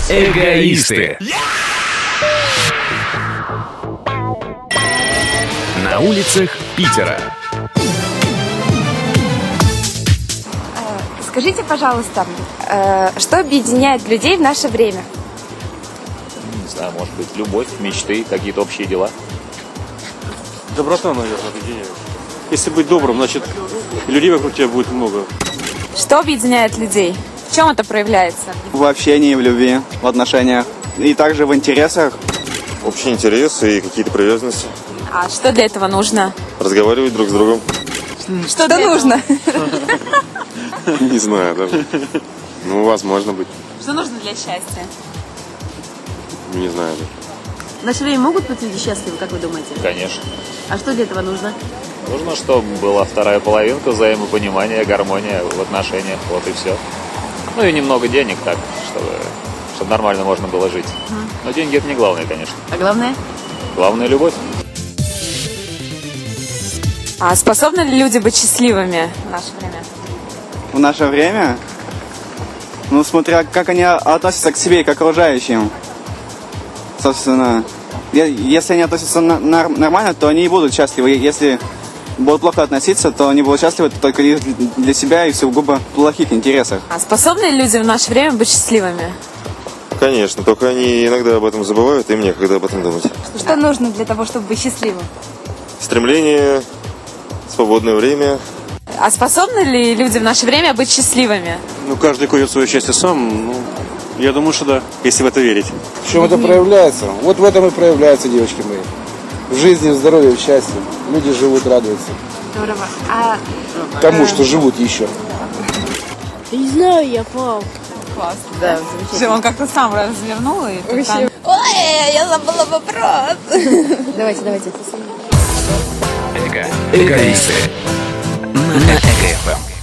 Эгоисты. На улицах Питера. Скажите, пожалуйста, что объединяет людей в наше время? Не знаю, может быть, любовь, мечты, какие-то общие дела. Доброта, наверное, объединяет. Если быть добрым, значит, людей вокруг тебя будет много. Что объединяет людей? В чем это проявляется? В общении, в любви, в отношениях и также в интересах. Общие интересы и какие-то привязанности. А что для этого нужно? Разговаривать друг с другом. Что нужно? Не знаю даже. Ну, возможно быть. Что нужно для счастья? Не знаю даже. В наше время могут быть люди счастливы, как вы думаете? Конечно. А что для этого нужно? Нужно, чтобы была вторая половинка, взаимопонимание, гармония в отношениях. Вот и все. Ну и немного денег так, чтобы нормально можно было жить. Но деньги это не главное, конечно. А главное? Главное — любовь. А способны ли люди быть счастливыми в наше время? В наше время, ну, смотря как они относятся к себе и к окружающим. Собственно, если они относятся нормально, то они и будут счастливы. Если будут плохо относиться, то они будут счастливы только для себя и в сугубо плохих интересах. А способны ли люди в наше время быть счастливыми? Конечно, только они иногда об этом забывают, и мне когда об этом думать. Что нужно для того, чтобы быть счастливым? Стремление, свободное время. А способны ли люди в наше время быть счастливыми? Ну, каждый кует свое счастье сам. Ну, я думаю, что да, если в это верить. В чем это проявляется? Вот в этом и проявляется, девочки мои. В жизни, в здоровье, в счастье. Люди живут, радуются. Здорово. Тому, что живут еще. Не знаю, я пал. Классно. Да, замечательно. Он как-то сам развернул и... Ой, я забыла вопрос. Давайте. Эгоисты. На Эго-ФМ.